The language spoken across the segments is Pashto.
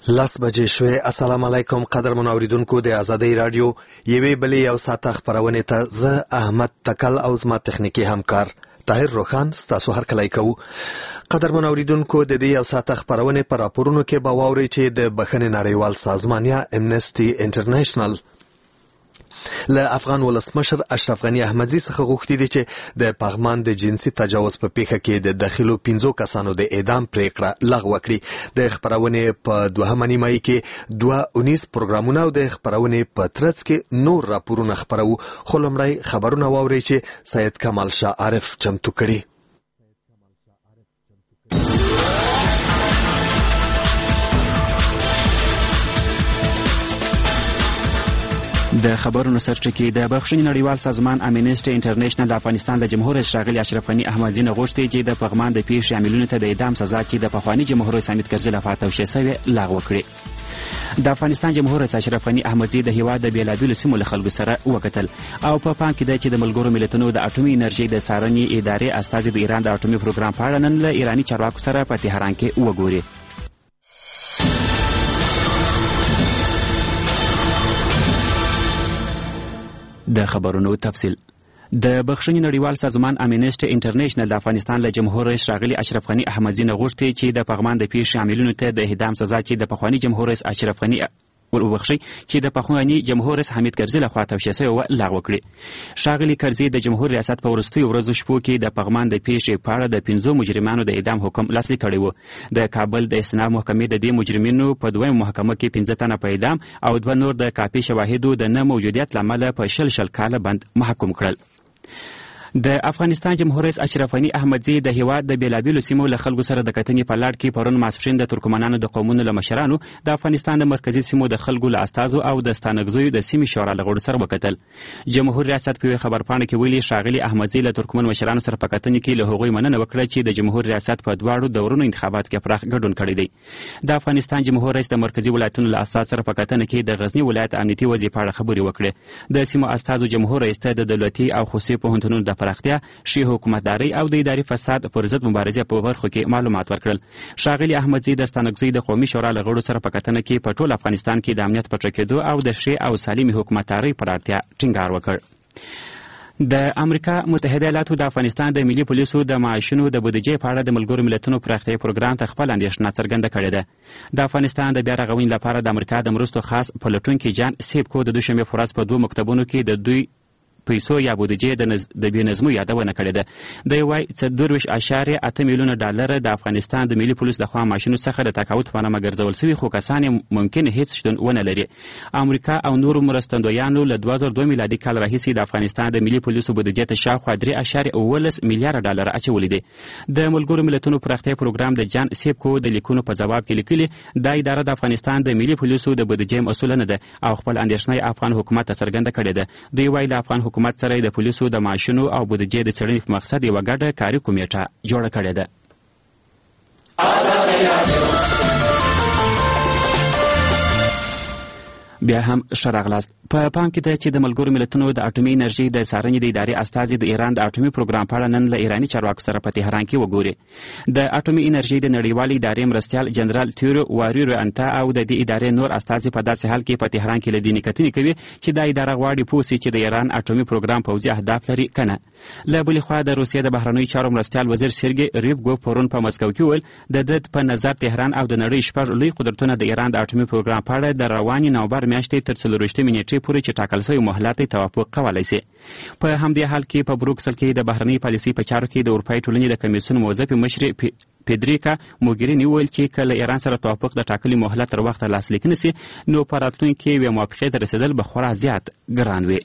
لس بجې شوې. السلام علیکم قدرمن اوریدونکو د ازادۍ رادیو یوې بلې یو ساعته خپرونې ته زه احمد تکل او زما تخنیکی همکار طاهر روخان ستاسو هرکلی کوو. قدرمن اوریدونکو د دې یو ساعته خپرونې په راپورونو کې به واورئ چې د بخښنې نړیوال سازمان یا امنسټي انټرنیشنل له افغان ولسمشر اشرف غنی احمدزي څخه غوښتي دي چې د پغمان د جنسي تجاوز په پیښه کې د داخلو 15 کسانو د اعدام پریکړه لغوه کړي. د خبرونې په دوهمه نیمایي کې 219 پروګرامونه او د خبرونې په ترڅ کې نور راپورونه خبرو. خو لومړی خبرونه واورئ چې سید کمال شاه عارف چمتو کړي. د خبرونو سرچینې د بخښنې نړیوال سازمان امنسټي انټرنیشنل د افغانستان د جمهور رئیس ښاغلي اشرف غني احمدزي نه غوښتي چې د پغمان د پیښې عاملینو ته د اعدام سزا چې د پخواني جمهور رئیس حامد کرزي لخوا توشیح شوې لغوه کړي. د افغانستان جمهور رئیس اشرف غني احمدزي د هیواد د بیلابیلو سیمو له خلکو سره وکتل او په پام کې ده چې د ملګرو ملتونو د اټومي انرژي د څارنې ادارې استازي د ایران د اټومي پروګرام په اړه نن له ایراني چارواکو سره په تهران کې وګوري. د خبرونو تفصیل. د بخښنې نړیوال سازمان امنسټي انټرنیشنل د افغانستان له جمهور رئیس ښاغلي اشرف غني احمدزي نه غوښتي چې د پغمان د پیښې عاملینو ته د اعدام سزا چې د پخواني جمهور رئیس اشرف غني چې د پخواني جمهور رئیس حامد کرزي لخوا توشیح شوې لغوه کړي. ښاغلي کرزي د جمهور ریاست په وروستیو ورځو شپو کې د پغمان د پیښې په اړه د 15 مجرمانو د اعدام حکم لاسلیک کړی و. د کابل د استناد محکمې د دې مجرمینو په دویم محکمه کې 15 تنه په اعدام او 2 نور د کافي شواهدو د نه موجودیت له امله په شل کاله بند محکوم کړل. د افغانستان جمهور رئیس اشرف غني احمدزي د هیواد د بیلابیلو سیمو له خلکو سره د کتنې په لړ کې پرون ماسپښین د ترکمنانو د قومونو له مشرانو د افغانستان د مرکزي سیمو د خلکو له استازو او د ستانکزیو د سیمې شورا له غړو سره وکتل. جمهور ریاست په خبرپاڼه کې ویلي ښاغلي احمدزي له ترکمن مشرانو سره په کتنې کې له هغوی مننه وکړه چې د جمهور ریاست په دواړو دورونو انتخابات کې پراخ ګډون کړی دی. د افغانستان جمهور رئیس د مرکزي ولایتونو له استاد سره په کتنه کې د غزنی ولایت امنیتي وضعیت په اړه خبرې وکړې. د سیمو استازو جمهور رئیس ته د دولتي او خصوصي پوهنتونونو د پراختیا حکومتداري او د اداري فساد پر ضد مبارزه په برخو کې معلومات ورکړل. ښاغلي احمدزي د ستانکزي د قومي شورا له غړو سره په کتنه کې په ټول افغانستان کې د امنیت په ټینګېدو او د ښې او سالمې حکومتداري پر اړتیا ټینګار وکړ. د امریکا متحده ایالاتو د افغانستان د ملي پولیسو د معاشونو د بودیجې په اړه د ملګرو ملتونو پراختیایي پروګرام ته خپل اندېښنه څرګنده کړې ده. د افغانستان د بیا رغونې لپاره د امریکا د مرستو خاص پلټونکي جان سیبکو د دوشنبې په ورځ په 2 مکتبونو کې د دوی پیسو یا بودیجې د بېنظمو یادونه کړې ده. دی وایي 2.8 میلیونه ډالر د افغانستان د ملي پولیس لخوا ماشینو څخه د تقاعد په نامه ګرځول شوي خو کسان ممکن هیڅ شتون ونه لري. امریکا او نورو مرستندویانو له 2002 میلادي کال راهیسې د افغانستان د ملي پولیسو بودیجې ته شاوخوا 3.18 میلیارډ ډالر اچولي دي. د ملګرو ملتونو پراختیایي پروګرام د جان سیبکو د لیکونو په جواب کې لیکلي دا اداره د افغانستان د ملي پولیسو د بودیجې مسؤله نه ده او خپل اندېښنه افغان حکومت ته څرګنده کړې ده. دوی وایي د افغان حکومت سره د پولیسو د معاشونو او بودیجې د څېړنې په مقصد یوه ګډه کاري کمیټه جوړه کړې ده. بیا هم ښه راغلاست. په پام کې ده چې د ملګرو ملتونو د اټومي انرژي د څارنې د ادارې استازي د ایران د اټومي پروګرام په اړه نن له ایراني چارواکو سره په تهران کې وګوري. د اټومي انرژي د نړیوالې ادارې مرستیال جنرال تیورو واریرو انتا او د دې ادارې نور استازي په داسې حال کې په تهران کې له دې کتنې کوي چې دا اداره غواړي پوه شي چې د ایران اټومي پروګرام پوځي اهداف لري که نه. له بلې خوا د روسیې د بهرنیو چارو مرستیال وزیر سرګي ریبګوف پرون په مسکو کې وویل د ده په نظر تهران او د نړۍ 6 لوی قدرتونه د ایران د اټومي پروګرام په اړه د روانې نومبر میاشتې تر 24 نیټې پورې چې ټاکل شوی مهلت توافق کولی شي. په همدې حال کې په بروکسل کې د بهرنۍ پالیسۍ په چارو کې د اروپایي ټولنې د کمیسیون موظفې مشرې فیدریکا موګریني وویل چې که له ایران سره توافق د ټاکلي مهلت تر وخته لاسلیک نه سي نو په راتلونکي کې یوې موافقې ته رسېدل به خورا زیات ګران وي.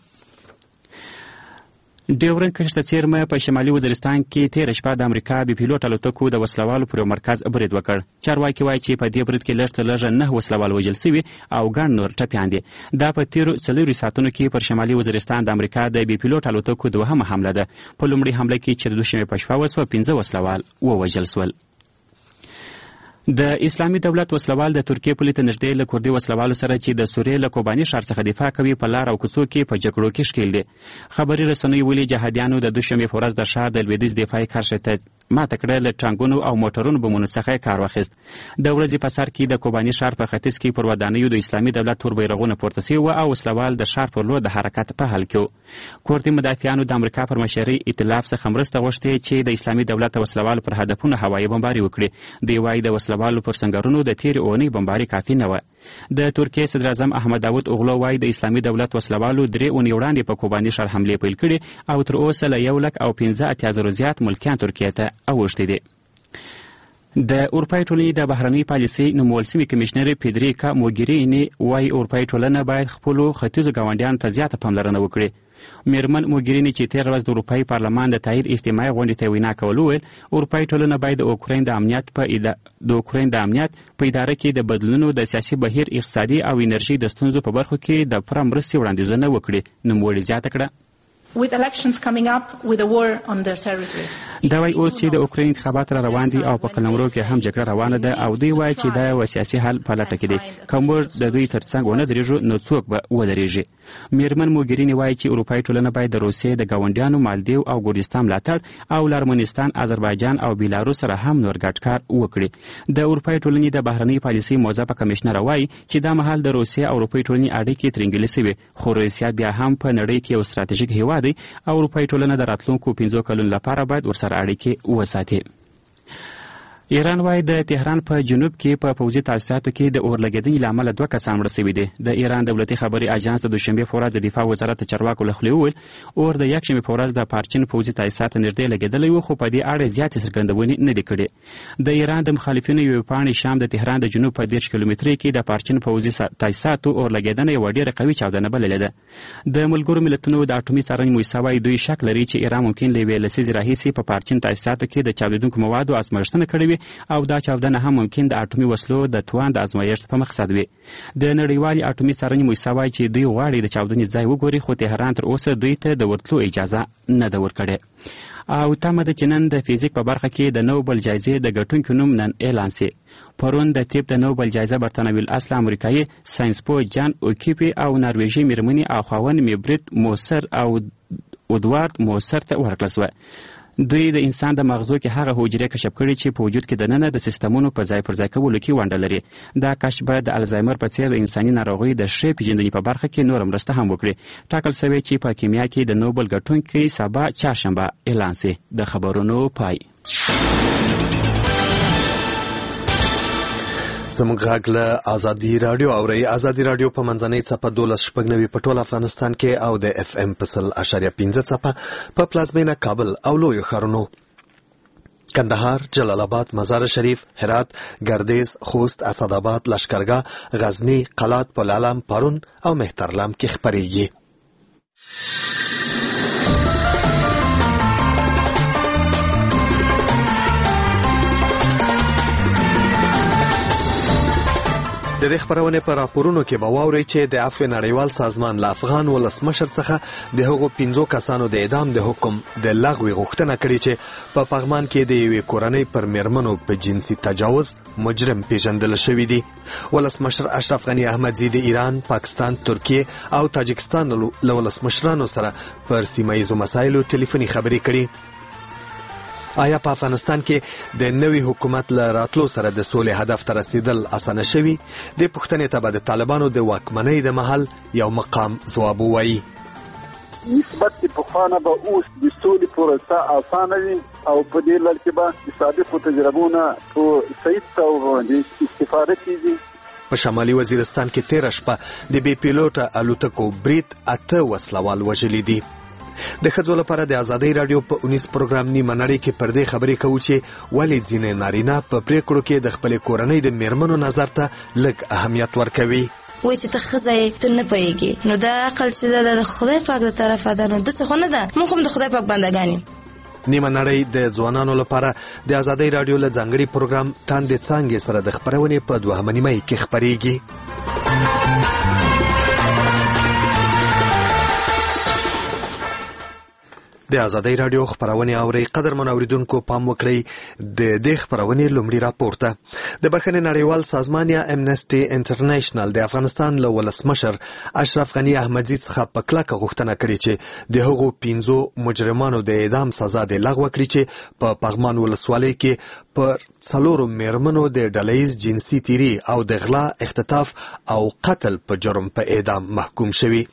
ډیورن کرښ ته څیرمه په شمالي وزیرستان کې تېره شپه د امریکا بې پیلوټ الوتکو د وسلوالو پر یو مرکز برید وکړ. چارواکي وایي چې په دې برید کې لږ تر لږه 9 وسلوال وژل شوي او ګڼ نور ټپیان دي. دا په تېرو 4 ساعتونو کې پر شمالي وزیرستان د امریکا د بې پیلوټ الوتکو دوهمه حمله ده. په لومړۍ حمله کې چې د دوشنبې په شپه وسوه 15 وسلوال ووژل شول. د اسلامي دولت وسلوال د ترکیې پولې ته نږدې له کردي وسلوالو سره چې د سوریې له کوباني ښار څخه دفاع کوي په لار او کوڅو کې په جګړو کې ښکیل دي. خبري رسنیو ویلي جهادیانو د دوشنبې په ورځ د ښار د لویدیځ دفاعي کرښې ته ماته کړه، له ټانګونو او موټرونو بمونو څخه کار واخیست. د ورځې په سر کې د کوباني ښار په ختیځ کې پر ودانیو د اسلامي دولت تور بیرغونه پورته سوي وو او وسلوال د ښار پر لور د حرکت په حال کې وو. کردي مدافعانو د امریکا پر مشرۍ ائتلاف څخه مرسته غوښتې چې د اسلامي دولت وسلوالو پر هدفونو هوایي بمباري وکړي. دوی وایي د وسلوالو پر سنګرونو د تیرې اونۍ بمباري کافي نه وه. د ترکیې صدر اعظم احمد داود اوغلو وایي د اسلامي دولت وسلوالو 3 اونۍ وړاندې په کوباني ښار حملې پیل کړي او تر اوسه له 1,15,000 زیات ملکیان ترکیې ته اوښتي دي. د اروپایي ټولنې د بهرنۍ پالیسۍ نومول سوي کمیشنر فیدریکا موګیریني وایي اروپایي ټولنه باید خپلو ختیځو ګاونډیانو ته زیاته پاملرنه وکړي. میرمن موګیریني چې تېره ورځ د اروپایي پارلمان د تایید اجتماعي غونډې ته وینا کول وویل اروپایي ټولنه باید د اوکراین د امنیت په اداره کې د بدلونونو د سیاسي بهیر، اقتصادي او انرژي د ستونزو په برخو کې د پوره مرستې وړاندیزونه وکړي. نوموړي زیاته کړه with elections coming up with a war on their territory. دا وایي اوس چې د اوکراین انتخابات را روان دي او په قلمرو کې هم جګړه روانه ده او دوی وایي چې دا یو سیاسي حل په لټه کې دی. که موږ د دوی تر څنګ ونه درېږو نو څوک به ودرېږي. میرمن موګیریني وایي چې اروپایي ټولنه باید د روسیې د ګاونډیانو مالدیو او ګورستان ملاتړ او له ارمنستان، آذربایجان او بیلاروس سره هم نور ګډ کار وکړي. د اروپایي ټولنې د بهرنۍ پالیسۍ موظفه کمیشنر وایي چې دا مهال د روسیې او اروپایي ټولنې اړیکې ترنګلې سوي، خو روسیه بیا هم په نړۍ کې یو ستراتیژیک هیواد دی او اروپایي ټولنه د راتلونکو 15 کلونو لپاره باید ورسره اړیکې وساتي. ایران وایي د تهران په جنوب کې په پوځي تاسیساتو کې د اور لګېدنې له امله 2 کسان مړه سوي دي. د ایران دولتي خبري اژانس د دوشنبې په ورځ د دفاع وزارت چارواکو له خولې وویل اور د یکشنبې په ورځ د پارچین پوځي تاسیساتو نږدې لګېدلی و، خو په دې اړه زیاتې څرګندونې نه دي کړې. د ایران د مخالفینو یوې پاڼې شام د تهران د جنوب په 10 کیلومترۍ کې د پارچین پوځي تاسیساتو اور لګېدنه یوه ډېره قوي چاودنه بللې ده. د ملګرو ملتونو د اټومي څارنې موسسه وایي دوی شک لري چې ایران ممکن له یوې لسیزې راهیسې په پارچین تاسیساتو کې د چاودېدونکو موادو ازمایښتونه کړې وي او دا چاودنه هم ممکن د اټومي وسلو د توان د ازمایښت په مقصد وي. د نړیوالې اټومي څارنې موسسه وایي چې دوی غواړي د چاودنې ځای وګوري، خو تهران تر اوسه دوی ته د ورتلو اجازه نه ده ورکړې. او تمه ده چې نن د فزیک په برخه کې د نوبل جایزې د ګټونکي نوم نن اعلان سي. پرون د طب د نوبل جایزه برطانوي الاصل امریکایي ساینسپوه جان اوکیپي او نرویژي میرمنې او خاوند میبریت موسر او ادوارد موسر ته ورکړل شوه. دوی د انسان د مغزو کې هغه حجرې کشف کړي چې په وجود کې دننه د سیستمونو په ځای پر ځای کولو کې ونډه لري. دا کشف به د الزایمر په څیر د انساني ناروغیو د ښې پیژندنې په برخه کې نور مرسته هم وکړي. ټاکل شوی چې په کیمیا کې د نوبل ګټونکي سبا چهارشنبه اعلان شي. د خبرونو پای. زموږ غږ له ازادي رادیو اوري. ازادي رادیو په منځنۍ څپه 12.9 په ټول افغانستان کې او د اف ام په 0.5 څپه په پلازمینه کابل او لویو ښارونو کندهار، جلال آباد، مزار شریف، هرات، گردیز، خوست، اسداباد، لشکرګاه، غزنی، قلات، پلعلم، پرون او مهترلام کې خپرېږي. د دې خبرونه پر راپورونو کې به واوري چې د عفو نړیوال سازمان له افغان ولسمشر څخه د هغو 15 کسانو د اعدام د حکم د لغوه غوښتنه کړې چې په پغمان کې د یوې کورنۍ پر میرمنو په جنسي تجاوز مجرم پیژندل شوی دی. ولسمشر اشرف غنی احمدزی د ایران، پاکستان، ترکیه او تاجکستان له ولسمشرانو سره پر سیمه ایزو مسایلو ټلیفوني خبرې کړې. آیا په افغانستان کې د نوي حکومت له راتلو سره د سولې هدف ته رسیدل اسانه شوي؟ د پوښتنې ته به د طالبانو د واکمنۍ د محل یو مقام ځواب ووایي. نسبت پخوانه به اوس د سولې پروسه اسانه وي او په دې لړ کې به د سابقو تجربونه په صحیح ډول باندې استفاده کیږي. په شمالي وزیرستان کې تېره شپه د بې پیلوټه الوتکو برید 8 وسلوال وژلي دي. د ښځو لپاره د ازادۍ رادیو په 19 پروګرام نیمه نړۍ کې پر دې خبرې کوو چې ولې ځینې نارینه په پریکړو کې د خپلې کورنۍ د میرمنو نظر ته لږ اهمیت ورکوي. وای چې ته ښځه یې ته نه پوهېږې، نو دا عقل چې ده د خدای پاک د طرفه ده، نو داسې خو نه ده، موږ هم د خدای پاک بندګان یو. نیمه نړۍ د ځوانانو لپاره د ازادۍ رادیو له ځانګړي پروګرام تاندې څانګې سره د خپرونې په 2 نیمه کې خپرېږي. د ازادۍ رادیو خبرونه اوري. قدرمن اوریدونکو پام وکړئ د دې خبرونه لومړی راپورته. د بخښنې نړیوال سازمان یا امنسټي انټرنیشنل د افغانستان له ولسمشر اشرف غنی احمدزي څخه په کلکه غوښتنه کړې چې د هغو 15 مجرمانو د اعدام سزا د لغوه کړي چې په پغمان ولسوالۍ کې پر 4 میرمنو د ډلهییز جنسي تیری او د غلا، اختطاف او قتل په جرم په اعدام محکوم شوي.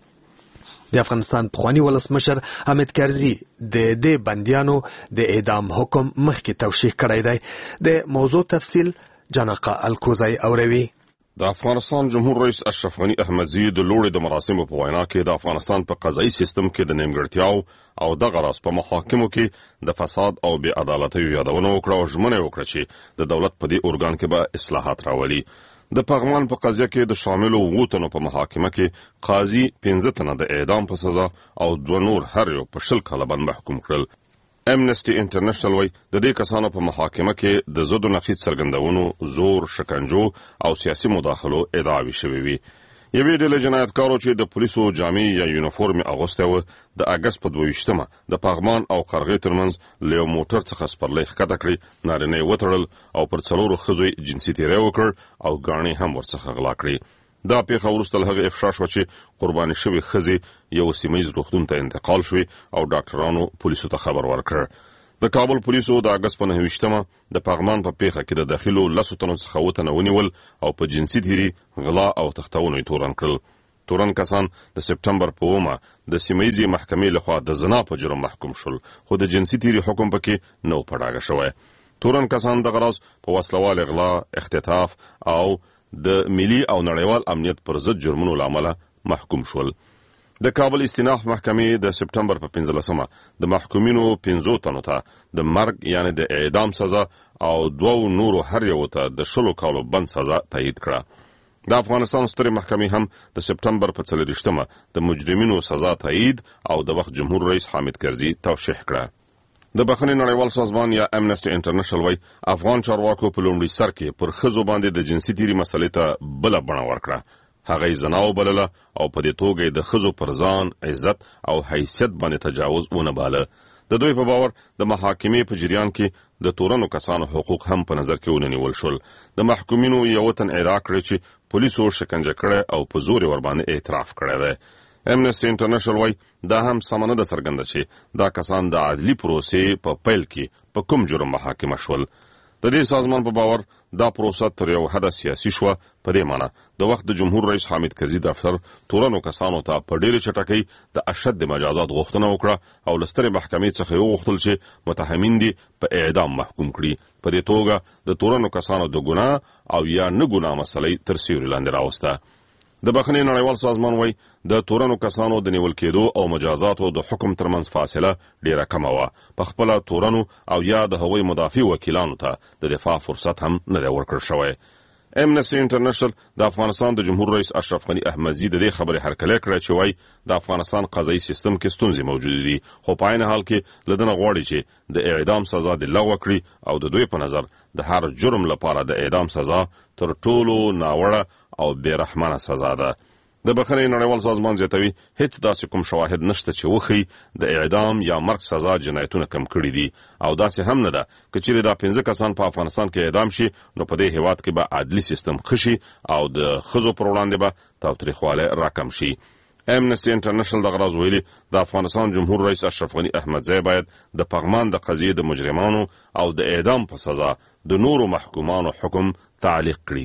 د افغانستان پخوانی ولسمشر حامد کرزي د دې بندیانو د اعدام حکم مخکې توشیح کړی دی. د موضوع تفصیل جناقه الکوزی اوروي. د افغانستان جمهور رئیس اشرف غنی احمدزي د لوړې د مراسمو په وینا کې د افغانستان په قضایي سیستم کې د نیمګړتیاو او دغه راز په محاکمو کې د فساد او بې عدالتۍ یادونه وکړه او ژمنه وکړه چې د دولت په دې ارګان کې به اصلاحات راولي. د پغمان په قضیه کې د شاملو 7 تنو په محاکمه کې قاضي 15 تنه د اعدام په سزا او 2 نور هر یو په 20 کاله باندې محکوم کړل. امنسټي انټرنیشنل وایي د دې کسانو په محاکمه کې د ضد و نقیض څرګندونو، زور، شکنجو او سیاسي مداخلو ادعاوې شوې وي. یوې ډلې جنایتکارو چې د پولیسو جامې یا یونیفورم اغوستی و د اګست په 22مه د پغمان او قرغې ترمنځ له یو موټر څخه سپرلۍ ښکته کړې، نارینه یې وتړل او پر 4 ښځو جنسي تیری وکړ او ګاڼې هم ورڅخه غلا کړې. دا پیښه وروسته له هغې افشا شوه چې قرباني شوې ښځې یو سیمه ییز روغتون ته انتقال شوې او ډاکټرانو پولیسو ته خبر ورکړ. د کابل پولیسو د اګست په 29مه د پغمان په پیښه کې د داخلو 10 تنو څخه 7 تنه ونیول او په جنسي تیری، غلا او تختونو یې تورن کړل. تورن کسان د سپټمبر په 9مه د سیمه ییزې محکمې لخوا د زنا په جرم محکوم شول، خو د جنسي تیری حکم پکې نو پړاګه شوی. تورن کسان دغه راز په وسلوال غلا، اختطاف او د ملي او نړیوال امنیت پر ضد جرمونو لامل محکوم شول. د کابل استیناف محکمې د سپټمبر په 15مه د محکومینو 15 تنو ته د مرګ یعنی د اعدام سزا او 2 نورو هر یو ته د 20 کالو بند سزا تایید کړه. د افغانستان سترې محکمې هم د سپټمبر په 24مه د مجرمینو سزا تایید او د وخت جمهور رئیس حامد کرزي توشیح کړه. د بخښنې نړیوال سازمان یا امنسټي انټرنیشنل وایي افغان چارواکو په لومړي سر کې پر ښځو باندې د جنسي تیری مسلې ته بله بڼه ورکړه. هغه یې زنا وبلله او په دې توګه د ښځو پر ځان، عزت او حیثیت باندې تجاوز ونه باله. د دوی په باور د محاکمې په جریان کې د تورنو کسانو حقوق هم په نظر کې ونیول شول. د محکومینو یو تن ادعا کړې چې پولیسو شکنجه کړي او په زور ور باندې اعتراف کړی دی. امنسټي انټرنیشنل وایي دا هم سمانه ده څرګنده چې دا کسان د عدلي پروسې په پیل کې په کوم جرم محاکمه شول. د دې سازمان په باور دا پروسه تر یو حده سیاسي شوه، په دې معنی د وخت د جمهور رئیس حامد کرزي دفتر تورنو کسانو ته په ډېرې چټکۍ د اشد مجازات غوښتنه وکړه او له سترې محکمې څخه یې وغوښتل چې متهمین دي په اعدام محکوم کړي. په دې توګه د تورنو کسانو د ګناه او یا نه ګناه مسلې تر سیوري لاندې راوسته. د بخښنې نړیوال سازمان وایي د تورنو کسانو د نیول کېدو او مجازاتو د حکم ترمنځ فاصله ډیره کمه وه. په خپله تورنو او یا د هغوی مدافع وکیلانو ته د دفاع فرصت هم نه دی ورکړل شوی. امنسټي انټرنیشنل د افغانستان د جمهور رئیس اشرف غنی احمدزي د دې خبرې هرکلی کړی چې وایي د افغانستان قضایي سیستم کې ستونزې موجودې دي، خو په عین حال کې له ده نه غواړي چې د اعدام سزا د لغوه کړي او د دوی په نظر د هر جرم لپاره د اعدام سزا تر ټولو ناوړه او بې رحمانه سزا ده. د بخښنې نړیوال سازمان زیاتوي هیڅ داسې کوم شواهد نشته چې وښیي د اعدام یا مرګ سزا جنایتونه کم کړي دي او داسې هم نه ده که چیرې دا 15 کسان په افغانستان کې اعدام شي نو په دې هیواد کې به عدلي سیستم ښه شي او د ښځو پر وړاندې به تاوتریخوالی راکم شي. امنسټي انټرنیشنل دغه راز ویلي د افغانستان جمهور رئیس اشرف غنی احمدزي باید د پغمان د قضیې د مجرمانو او د اعدام په سزا د نورو محکومانو حکم تعلیق کړي.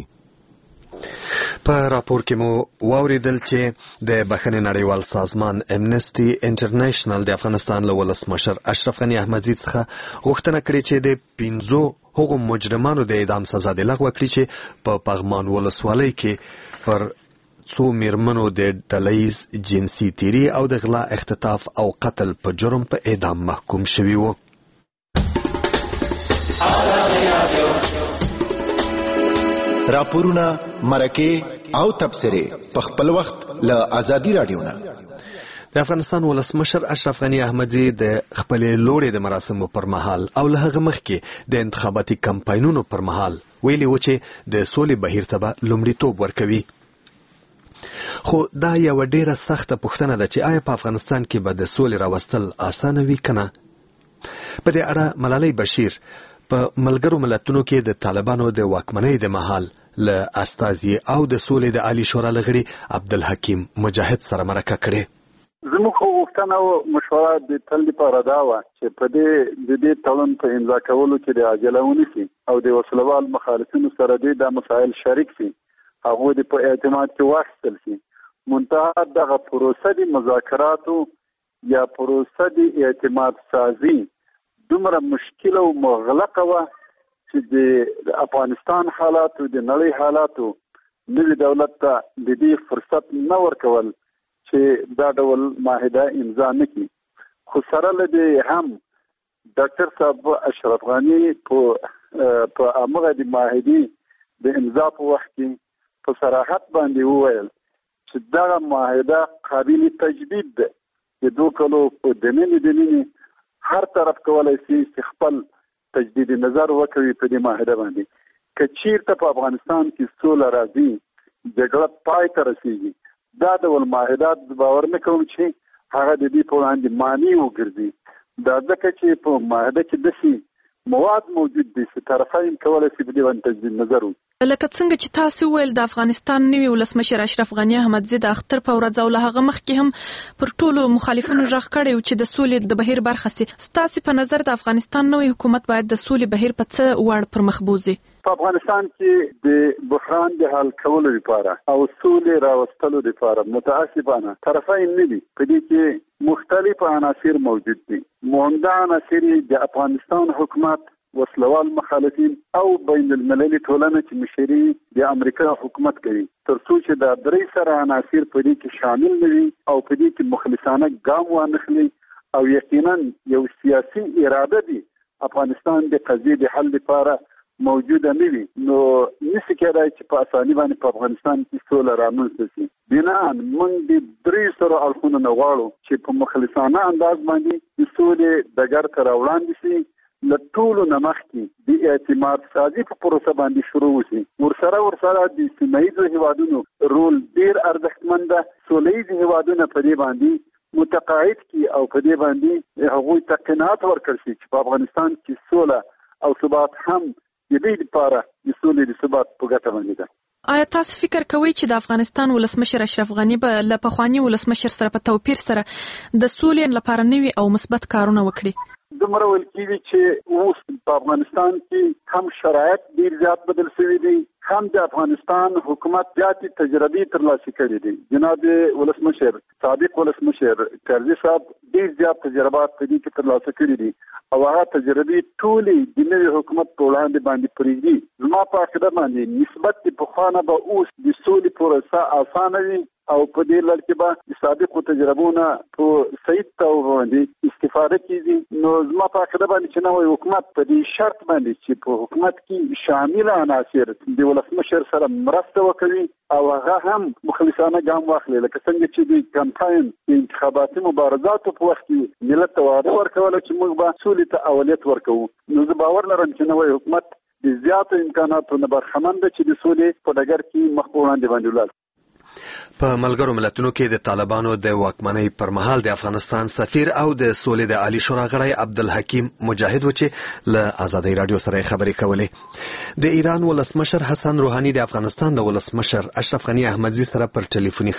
په راپور کې مو واوریدل چې د بخښنې نړیوال سازمان امنسټي انټرنیشنل د افغانستان له ولسمشر اشرف غنی احمدزي څخه غوښتنه کړې چې د 15 هغو مجرمانو د اعدام سزا د لغوه کړي چې په پغمان ولسوالۍ کې پر 2 میرمنو د ډلهییز جنسي تیری او د غلا، اختطاف او قتل په جرم په اعدام محکوم شوي وو. راپورونه، مرکې او تبصرې په خپل وخت له ازادي رادیو نه. د افغانستان ولسمشر اشرف غنی احمدزي د خپلې لوړې د مراسمو پر مهال او له هغه مخکې د انتخاباتي کمپاینونو پر مهال ویلي و چې د سولې بهیر ته به لومړیتوب ورکوي. خو دا یو ډیره سخته پوښتنه ده چې آیا په افغانستان کې به د سولې راوستل اسانه وي کنه. په دې اړه ملالۍ بشیر په ملګرو ملتونو کې د طالبانو د واکمنۍ د مهال له استازي او د سولې د عالی شورا لغړي عبدالحکیم مجاهد سره مرکه کړې. زموږ غوښتنه او مشوره د تل لپاره دا وه چې په دې تړون په امضا کولو کې د عاجله ونیسي او د وسلوال مخالفینو سره دا مسایل شریک شي، هغوی د په اعتماد کې واخیستل شي. منتها دغه پروسه د مذاکراتو یا پروسه د اعتماد سازي دومره مشکل او مغلقه وه چې د افغانستان حالاتو د نړۍ حالاتو نوي دولت ته د دې فرصت نه ورکول چې دا ډول معاهده امضا نکړي. خو سره له دې هم ډاکټر صاحب اشرف غني په هغه د معاهدې د امضا په وخت کې په صراحت باندې وویل چې دا معاهده قابل تجدید ده. د 2 کالو په دننه هر طرف کولای شي چې خپل تجدید نظر وکړي په دې معاهده باندې. که چیرته په افغانستان کې سوله راځي، جګړه پای ته رسیږي، دا ډول معاهدات باور نه کوم چې هغه د دې په وړاندې مانع وګرځي. دا ځکه چې په معاهده کې داسې مواد موجود دي چې طرفین کولی شي په دې باندې تجدید نظر وکړي. لکه څنګه چې تاسو ویل د افغانستان نوي ولسمشر اشرف غني احمدزي د اختر په ورځ او له هغه مخکې هم پر ټولو مخالفینو غږ کړی و چې د سولې د بهیر برخه سي. ستاسو په نظر د افغانستان نوي حکومت باید د سولې بهیر په څه وړ پر مخ بوزي؟ په افغانستان کې د بحران د حل کولو لپاره او سولې راوستلو لپاره متعصبانه طرفین نه دي. په دې کې مختلف عناصر موجود دي. مهمه عناصر د افغانستان حکومت، وسلوال مخالفین او بین المللي ټولنه چې مشري د امریکا حکومت کوي، تر څو چې دا درې سره عناصر په دې کې شامل نه وي او په دې کې مخلصانه ګام وانخلي او یقینا یو سیاسي اراده دي افغانستان د قضیې د حل لپاره موجوده نه وي، نو نشي کېدای چې په اساني باندې په افغانستان کې سوله رامنځته شي. بناً موږ د 3 سره اړخونو نه غواړو چې په مخلصانه انداز باندې د سولې ډګر ته راوړاندې شي، له ټولو نه مخکې د اعتماد سازي په پروسه باندې شروع وشي. ورسره د سیمه ییزو هیوادونو رول ډیر ارزښتمند ده. سوله ییز هیوادونه په دې باندې متقاعد کی او په دې باندې هغوی ته قناعت ورکړي چې په افغانستان کې سوله او ثبات هم د دې لپاره د سولې د ثبات په ګټه باندې ده. آیا تاسو فکر کوئ چې د افغانستان ولسمشر اشرف غني به له پخواني ولسمشر سره په توپیر سره د سولې لپاره نوي او مثبت کارونه وکړي؟ دومره ویل کېږي چې اوس په افغانستان کې هم شرایط ډیر زیات بدل شوي دي، هم د افغانستان حکومت زیاتې تجربې ترلاسه کړې دي. جناب ولسمشر سابق ولسمشر کرزي صاحب ډیر زیات تجربات په دې کې ترلاسه کړې دي او هغه تجربې ټولې د نوي حکومت په وړاندې باندې پرېږدي. زما په عقیده باندې نسبت د پخوانه به اوس د سولې پروسه اسانه وي او په دې لړ کې به د سابقو تجربونه په صحیح تور باندې استفاده کیږي. نو زما په عقیده باندې چې نوی حکومت په دې شرط باندې چې په حکومت کې شامل عناصر د ولسمشر سره مرسته وکړي او هغه هم مخلصانه ګام واخلي، لکه څنګه چې د کمپاین د انتخاباتي مبارزاتو په وخت کې ملت ته وعده ورکوله چې موږ به سولې ته اولویت ورکوو. نو زه باور لرم چې نوی حکومت د زیاتو امکاناتو نه برخمن ده چې د سولې په ډګر کې مخ په وړاندې باندې ولاړ. په ملګرو ملتونو کې د طالبانو د واکمنۍ پر مهال د افغانستان سفیر او د سولې د عالی شورا غړی عبدالحکیم مجاهد و چې له آزادۍ رادیو سره خبرې کولې. د ایران ولسمشر حسن روحاني د افغانستان د ولسمشر اشرف غني احمدزي سره پر ټلیفون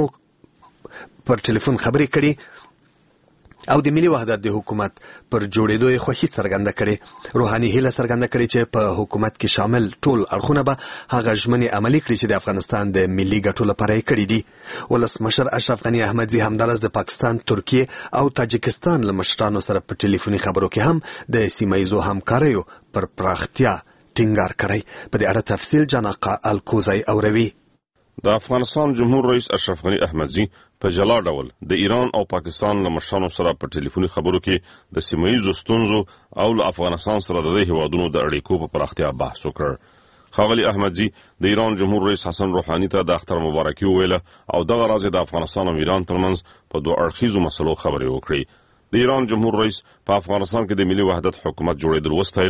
خبرې کړي او د ملي وحدت د حکومت پر جوړېدو یې خوښي څرګنده کړې. روحاني هیله څرګنده کړې چې په حکومت کې شامل ټول اړخونه به هغه ژمنې عملي کړي چې د افغانستان د ملي ګټو لپاره یې کړي دي. ولسمشر اشرف غني احمدزي همدارس د پاکستان، ترکیه او تاجکستان له مشرانو سره په ټلیفوني خبرو کې هم د سیمه ییزو همکاریو پر پراختیا ټینګار کړی. په دې اړه تفصیل جناقه الکوزی اوروي. د افغانستان جمهور رئیس اشرف غني احمدزي په جلا ډول د ایران او پاکستان له مشرانو سره په ټلیفوني خبرو کې د سیمه ییزو ستونزو او له افغانستان سره د دې هیوادونو د اړیکو په پراختیا بحث وکړ. ښاغلي احمدزي د ایران جمهور رئیس حسن روحاني ته د اختر مبارکي وویله او دغه راز د افغانستان او ایران ترمنځ په 2 اړخیزو مسلو خبرې وکړي. د ایران جمهور رئیس په افغانستان کې د ملي وحدت حکومت جوړېدل وستایل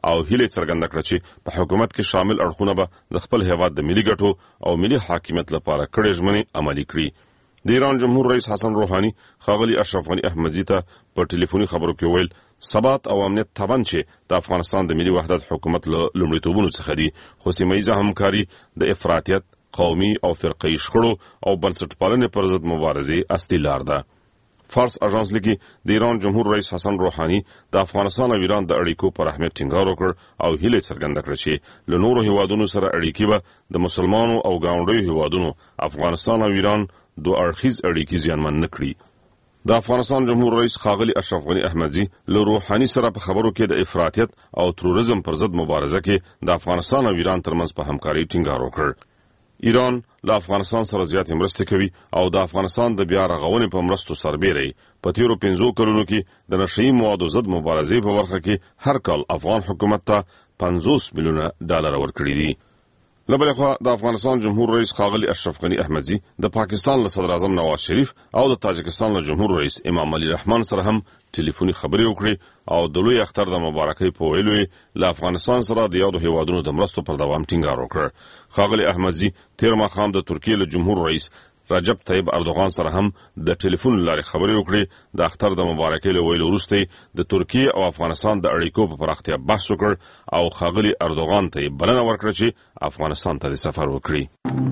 او هیله څرګنده کړه چې په حکومت کې شامل اړخونه به د خپل هیواد د ملي ګټو او ملي حاکمیت لپاره کړي ژمنې عملي کړي. د ایران جمهور رئیس حسن روحاني ښاغلي اشرف غني احمدزي ته په ټلیفوني خبرو کې ویل ثبات او امنیت تبان چې د افغانستان د ملي وحدت حکومت له لومړیتوبونو څخه دي، خو سیمه‌ییزه همکاري د افراطیت، قومي او فرقه‌یي شخړو او بنسټپالنې پر ضد مبارزې اصلي لار ده. فارس اژانس لیکي د ایران جمهور رئیس حسن روحاني د افغانستان او ایران د اړیکو پر اهمیت ټینګار وکړ او هیله څرګنده کړه چې له نورو هیوادونو سره اړیکې به د مسلمانانو او ګاونډیو هیوادونو افغانستان او ایران دوه اړخیز اړیکې زیانمن نه کړي. د افغانستان جمهور رئیس ښاغلي اشرف غني احمدزي له روحاني سره په خبرو کې د افراطیت او تروریزم پر ضد مبارزه کې د افغانستان او ایران ترمنځ په همکاري ټینګار وکړ. ایران له افغانستان سره زیاتې مرستې کوي او د افغانستان د بیا رغونې په مرستو سربیره په تیرو 5 کلونو کې د نشئی موادو ضد مبارزې په برخه کې هر کال افغان حکومت ته 50 میلیونه ډالر ورکړي دي. له بلې خوا د افغانستان جمهور رئیس ښاغلي اشرف غني احمدزي د پاکستان له صدر اعظم نواز شریف او د تاجکستان له جمهور رئیس امام علي رحمان سره هم ټلیفوني خبرې وکړې او د لوی اختر د مبارکۍ په ویلو له افغانستان سره د یادو هیوادونو د مرستو پر دوام ټینګار وکړ. ښاغلي احمدزي تیر ماښام د ترکیې له جمهور رئیس رجب طیب اردوغان سره هم د ټلیفون لارې خبرې وکړې. د اختر د مبارکۍ له ویلو وروسته د ترکیې او افغانستان د اړیکو په پراختیا بحث وکړ او ښاغلي اردوغان ته بلنه ورکړه چې افغانستان ته د سفر وکړي.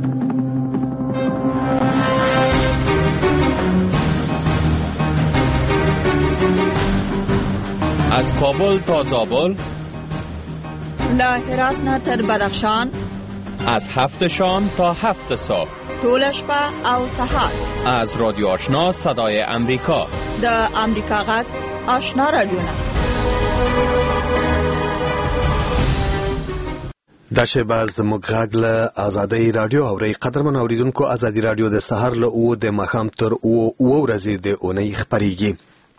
از کابل تا زابل، له هرات نه تر بدخشان، از 7 شام تا 7 صبح، طول شپه او سحر، از رادیو آشنا صدای امریکا، د امریکا غږ آشنا رادیوونه. دا شیبه زموږ غږ له ازادۍ رادیو اورئ. قدرمن اوریدونکو، ازادي رادیو د سحر له 9 د ماښام تر 9 ورځې د اونۍ خبريږي.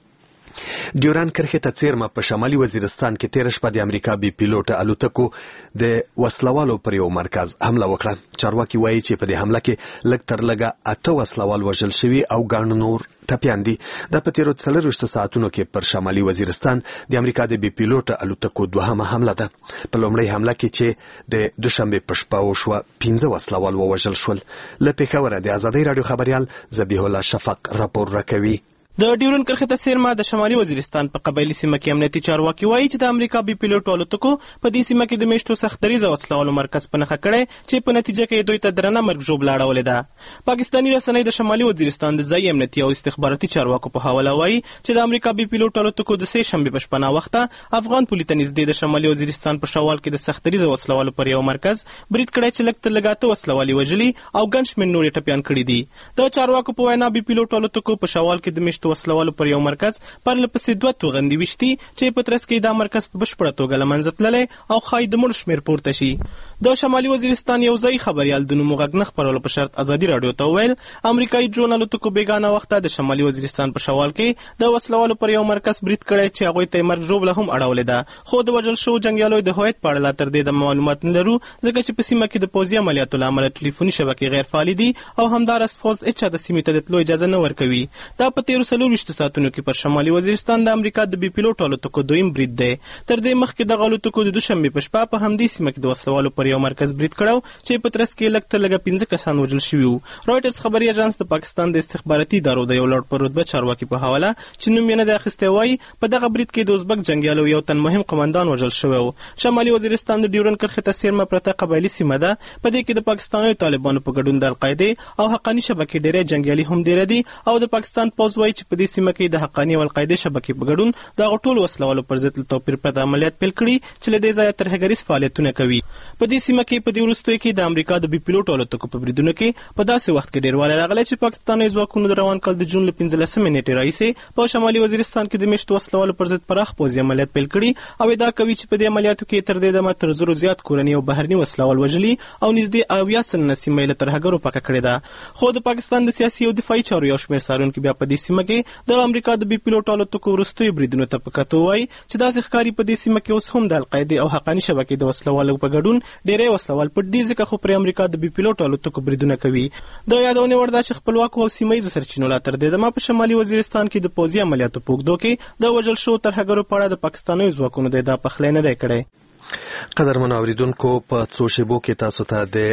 ډیوران کرښې ته څیرمه په شمالي وزیرستان کې تیر شپه د امریکا بي پیلوټ الوتکو د وسلوالو پر یو مرکز حمله وکړه. چارواکي وایي چې په دې حمله کې لږ تر لږه 8 وسلوال وژل شوي او ګڼ نور ټپیان دي. دا په تیرو 24 ساعتونو کې پر شمالي وزیرستان د امریکا د بي پیلوټ الوتکو دوهمه حمله ده. په لومړۍ حمله کې چې د دوشنبه په شپه وشوه 15 وسلوال وژل شول. له پېښوره د ازادۍ رادیو خبريال ذبیح الله شفق راپور راکوي. د ډیورن کرښې ته څیرمه د شمالي وزیرستان په قبایلي سیمه کې امنیتي چارواکي وایي چې د امریکا بي پیلوټ الوتکو په دې سیمه کې د میشتو سختدریزه وسلوالو مرکز په نښه کړی چې په نتیجه کې دوی ته درنه مرګ ژوبله اړولې ده. پاکستاني رسنۍ د شمالي وزیرستان د ځایي امنیتي او استخباراتي چارواکو په حواله وایي چې د امریکا بي پیلوټ الوتکو د سې شنبې په شپه ناوخته افغان پولي ته نږدې د شمالي وزیرستان په شوال کې د سختدریزه وسلوالو پر یو مرکز برید کړی چې لږ تر لږه 8 وسلوال وژلي او ګڼ شمېر نور ټپیان کړي دي. د چارواکو په وینا بي پیلوټ الوتکو په شوال کې د میشتو وسلوالو پر یو مرکز پرلپسې 2 توغندي وشتي چې په ترڅ کې دا مرکز په بشپړه توګه له منځه تللی او ښایي د مړو شمېر پورته شي. د شمالي وزیرستان یو ځایي خبریال د نومو غږ نه خپرولو په شرط ازادي راډیو ته وویل امریکایي ډرون الوتکو بېګانه وخته د شمالي وزیرستان په شوال کې د وسلوالو پر یو مرکز برید کړی چې هغوی ته یې مرګ ژوبله هم اړولې ده. خو د وژل شوو جنګیالیو د هویت په اړه لا تر دې د معلومات نه لرو ځکه چې په سیمه کې د پوځي عملیاتو له امله ټلیفوني شبکې غیر فعالې دي او همداراز پوځ هېچا د سیمې ته د تلو اجازه نه ورکوي. دا په تېرو 24 ساعتونو کې پر شمالي وزیرستان د امریکا د بي پیلوټ الوتکو دویم برید دی. تر دې مخکې دغه الوتکو د دوشنبې په شپه په همدې سیمه کې د وسلوالو پر یو مرکز برید کړی چې په ترڅ کې لږ تر لږه 15 کسان وژل شوي وو. رویټرز خبري اژانس د پاکستان د استخباراتي ادارو د یو لوړ پر رتبه چارواکي په حواله چې نوم یې نه دی اخیستی وایي په دغه برید کې د ازبک جنګیالو یو تن مهم قمندان وژل شوی و. شمالي وزیرستان د ډیورن کرښې ته څیرمه پرته قبایلي سیمه ده. په دې کې د پاکستاني طالبانو په ګډون د القاعدې او حقاني شبکې ډېری جنګیالي هم ډېر دي او د پاکستان پوځ وایي چې په دې سیمه کې د حقاني او القاعدې شبکې په ګډون د ټولو وسلوالو پر ضد توپیر پرته عملیات پیل کړي چې له دې ځایه ترهګریز فعالیتونه کوي. په دې سیمه کې په دې وروستیو کې د امریکا د بي پیلوټ الوتکو په بریدونو کې په داسې وخت کې ډېروالی راغلی چې پاکستاني ځواکونو د روان کال د جون له 15 نیټې راهیسې په شمالي وزیرستان کې د میشتو وسلوالو پر ضد پراخ پوځي عملیات پیل کړي او ادعا کوي چې په دې عملیاتو کې تر دې دمه تر 1000 زیات کورني او بهرني وسلوال وژلي او نږدې 80 سلنه سیمه له ترهګرو پاکه کړې ده. خو د پاکستان د سیاسي او دفاعي چارو یو شمېر څارونکي بیا په دې سیمه کې د امریکا د بي پیلوټ الوتکو وروستیو بریدونو ته په کتو وایي چې داسې ښکاري په دې سیمه کې اوس هم د القاعدې او حقاني شبکې د وسلوالو په ګډون ډېری وسلوال پټ دي ځکه خو پر امریکا د بي پیلوټ الوتکو بریدونه کوي. د یادونې وړ ده چې خپلواکو او سیمهییزو سرچینو لا تر دې دمه په شمالي وزیرستان کې د پوځي عملیاتو په اوږدو کې د وژل شوو ترهګرو په اړه د پاکستاني ځواکونو د ادعا پخلی نه دی کړی. قدرمن اوریدونکو په څو شیبو کې تاسو ته د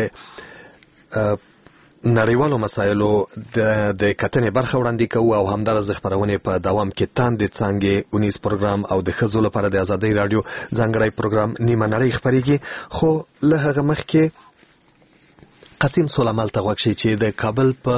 نړیوالو مسایلو د کتنې برخه وړاندې کوو او همدارس د خبرونې په دوام کې تاندې څانګې اونیز پروګرام او د ښځو لپاره د ازادۍ رادیو ځانګړی پروګرام نیمه نړۍ خپرېږي. خو له هغه مخکې قسیم سولامال ته غوږ شئ چې د کابل په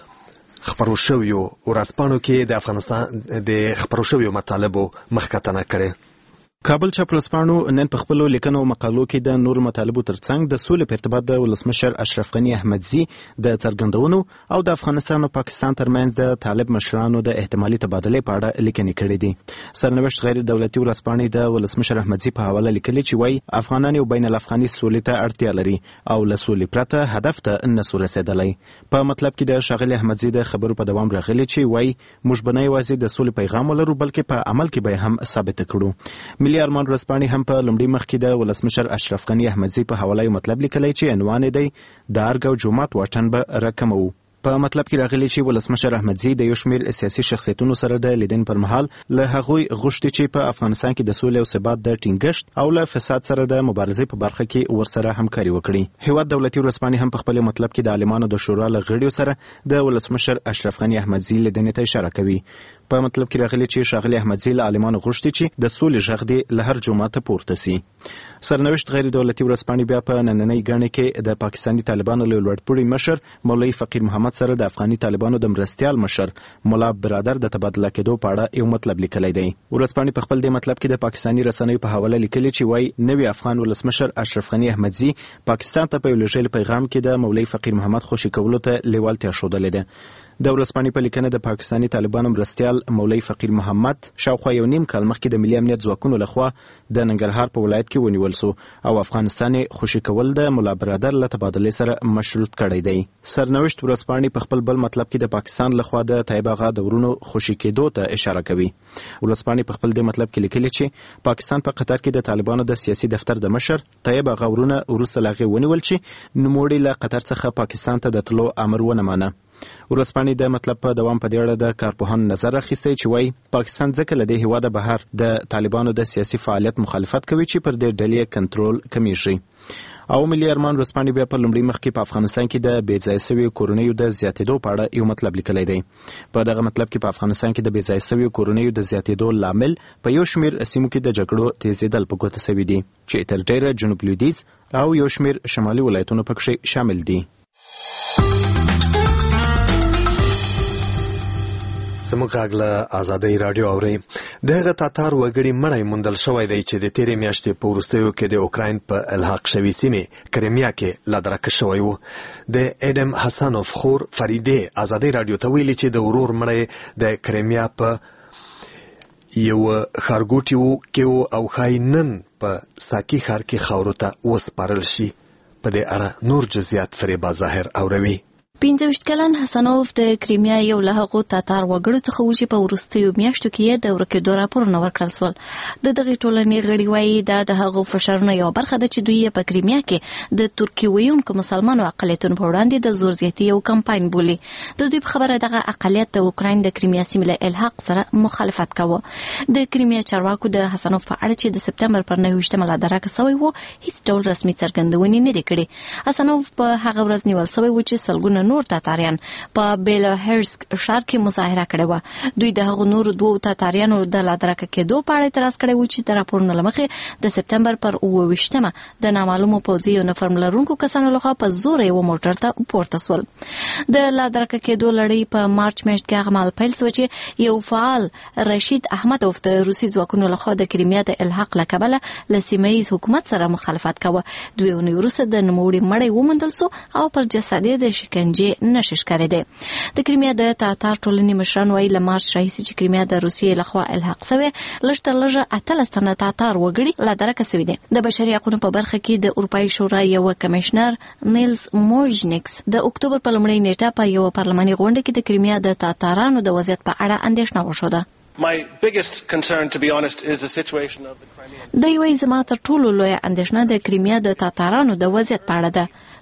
خپرو شویو ورځپاڼو کې د افغانستان د خپرو شویو مطالبو مخکتنه کړې. کابل چاپلوسپانو نن په خپلو لیکنو او مقالو کې د نورو مطالبو ترڅنګ د سولې په ارتباط د ولسمشر اشرف غنی احمدزي د څرګندونو او د افغانستان او پاکستان ترمنځ د طالب مشرانو د احتمالي تبادلې په اړه لیکنې کړې دي. سرنوشت غیر دولتي ورځپاڼې د ولسمشر احمدزي په حواله لیکلي چې وایي افغانان یو بین الافغاني سولې ته اړتیا لري او له سولې پرته هدف ته نسو رسېدلی. په مطلب کې د ښاغلي احمدزي د خبرو په دوام راغلي چې وایي موږ به نه یوازې د سولې پیغام ولرو بلکې په عمل کې به هم ثابت کړو. ملي ارمان ورځپاڼې هم په لومړي مخ کې د ولسمشر اشرف غنی احمدزي په حواله یو مطلب لیکلی چې عنوان دی د ارګ او جومات واټن به راکموو. په مطلب کې راغلی چې ولسمشر احمدزي د یو شمېر سیاسي شخصیتونو سره د لیدنې پر مهال له هغوی غوښتي چې په افغانستان کې د سولې او ثبات د ټینګښت او له فساد سره د مبارزې په برخه کې ورسره همکاري وکړي. هیواد دولتي ورځپاڼې هم په خپل مطلب کې د عالمانو د شورا له غړیو سره د ولسمشر اشرف غنی احمدزي لیدنې ته اشاره کوي. په مطلب کې راغلی چې ښاغلي احمدزي له عالمانو غوښتي چې د سولې غږ دې له هر جومات پورته سي. سرنوشت غیر دولتي ورځپاڼې بیا په نننۍ ګڼې کې د پاکستاني طالبانو له لوړپوړي مشر مولوي فقیر محمد سره د افغاني طالبانو د مرستیال مشر مولا برادر د تبادله کېدو په اړه یو مطلب لیکلی دی. ورځپاڼې په خپل دې مطلب کې د پاکستاني رسنیو په حواله لیکلي چې وایي نوي افغان ولسمشر اشرف غنی احمدزي پاکستان ته په یو لېږلي پیغام کې د مولوي فقیر محمد خوشي کولو ته لیوالتیا ښودلې ده. د ورځپاڼې په لیکنه د پاکستاني طالبانو مرستیال مولوي فقیر محمد شاوخوا یو نیم کال مخکې د ملي امنیت ځواکونو لخوا د ننګرهار په ولایت کې ونیول سو او افغانستان خوشي کول د مولا برادر له تبادلې سره مشروط کړی دی. سرنوشت ورځپاڼې په خپل بل مطلب کې د پاکستان لخوا د طیب اغا د ورونو خوشي کېدو ته اشاره کوي. ورځپاڼې په خپل دې مطلب کې لیکلي چې پاکستان په قطر کې د طالبانو د سیاسي دفتر د مشر طیب اغا ورونه وروسته له هغې ونیول چې نوموړي له قطر څخه پاکستان ته د تلو امر ونه مانه. ورځپاڼې د مطلب په دوام په دې اړه د کارپوهانو نظر اخیستی چې وایي پاکستان ځکه له دې هیواده بهر د طالبانو د سیاسي فعالیت مخالفت کوي چې پر دې ډلې کنټرول کمیږي. او ملي ارمان ورځپاڼې بیا په لومړي مخ کې په افغانستان کې د بې ځای سویو کورنیو د زیاتېدو په اړه یو مطلب لیکلی دی. په دغه مطلب کې په افغانستان کې د بې ځای سویو کورنیو د زیاتېدو لامل په یو شمېر سیمو کې د جګړو تیزېدل په ګوته سوي دي چې تر ډېره جنوب لویدیځ او یو شمېر شمالي ولایتونو پکښې شامل دي. زموږ غږ له ازادۍ رادیو اورئ. د هغه تاتار وګړي مړی موندل شوی دی چې د تېرې میاشتې په وروستیو کې د اوکراین په الحاق شوي سیمې کریمیا کې لادرکه شوی و. د ایډم حسنوف خور فریدې ازادۍ رادیو ته ویلي چې د ورور مړی د کریمیا په یو ښارګوټي کې او ښایي نن په ساکي ښار کې خاورو ته وسپارل شي. په دې اړه نور جزئیات فریبا ظاهر اوروي. 25 کلن حسنوف د کریمیا یو له هغو تاتار وګړو څخه و چې په وروستیو میاشتو کې د ورکېدو راپورونه ورکړل شول. د دغې ټولنې غړي وایي دا د هغو فشارونو یوه برخه ده چې دوی په کریمیا کې د ترکي ویونکو مسلمانو اقلیتونو په وړاندې د زور زیاتي یو کمپاین بولي. د دوی په خبره دغه اقلیت د اوکراین د کریمیا سیمې له الحاق سره مخالفت کاوه. د کریمیا چارواکو د حسنوف په اړه چې د سپتمبر پر 29 لادرکه شوی و هیڅ ډول رسمي څرګندونې نه دي کړې. حسنوف په هغه ورځ نیول شوی و چې سلګونه نور تاتاریان په بیلاهرسک ښار کې مظاهره کړې وه. دوی د هغو نورو دوو تاتاریانو د لادرکه کېدو په اړه اعتراض کړی و چې د راپورونو له مخې د سپتمبر پر 28 د نامعلومو پوځي یونیفورم لرونکو کسانو لخوا په زور یو موټر ته پورته سول. د لادرکه کېدو لړۍ په مارچ میاشت کې هغه مهال پیل شوه چې یو فعال رشید احمدوف د روسي ځواکونو لخوا د کریمیا د الحاق له کبله له سیمه ییز حکومت سره مخالفت کاوه. 2 اونۍ وروسته د نوموړي مړی وموندل سو او پر جسد یې د شکنجې نښې ښکارېدې. د کریمیا د تاتار ټولنې مشران وایي له مارچ راهیسې چې کریمیا د روسیې لخوا الحاق شوې لږ تر لږه 18 تنه تاتار وګړي لادرکه شوي دي. د بشري حقوقو په برخه کې د اروپایي شورا یو کمشنر نیلز موژنیکس د اکتوبر په لومړۍ نیټه په یو پارلماني غونډه کې د کریمیا د تاتارانو د وضعیت په اړه اندېښنه وښوده. My biggest concern, to be honest, is the situation of the Crimean. د یوې زما تر ټولو لویه اندېښنه د کریمیا د تاتارانو د وضعیت په اړه ده.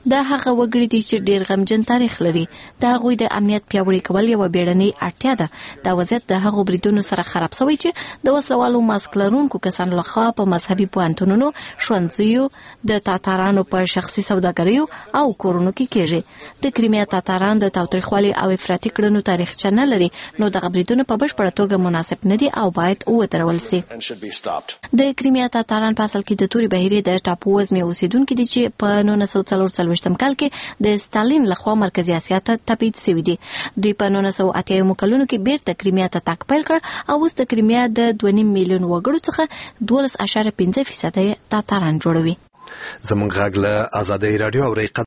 دا هغه وګړي دي چې ډیر غمجن تاریخ لري. د هغوی د امنیت پیاوړي کول یو بیړنۍ اړتیا ده. دا وضعیت د هغو بریدونو سره خراب شوی چې د وسلوالو ماسک لرونکو کسانو لخوا په مذهبي پوهنتونونو، ښوونځیو، د تاتارانو په شخصي سوداګریو او کورونو کې کېږي. د کریمیا تاتاران د تاوتریخوالي او افراطي کړنو تاریخچه نه لري، نو دغه بریدونه په بشپړه توګه مناسب نه دي او باید ودرول شي. د کریمیا تاتاران په اصل کې د توري بحیرې د ټاپو وزمي اوسیدونکو دي چې په 1944 کال کې د ستالین لخوا مرکزی اسیا ته تبعید شوي دي. دوی په 1980 کلونو کې بیرته کریمیا ته تګ پیل کړ او اوس د کریمیا د 2.5 میلیون وګړو څخه 12.5% تاتاران جوړوي. زموږ غږ له آزادۍ رادیو او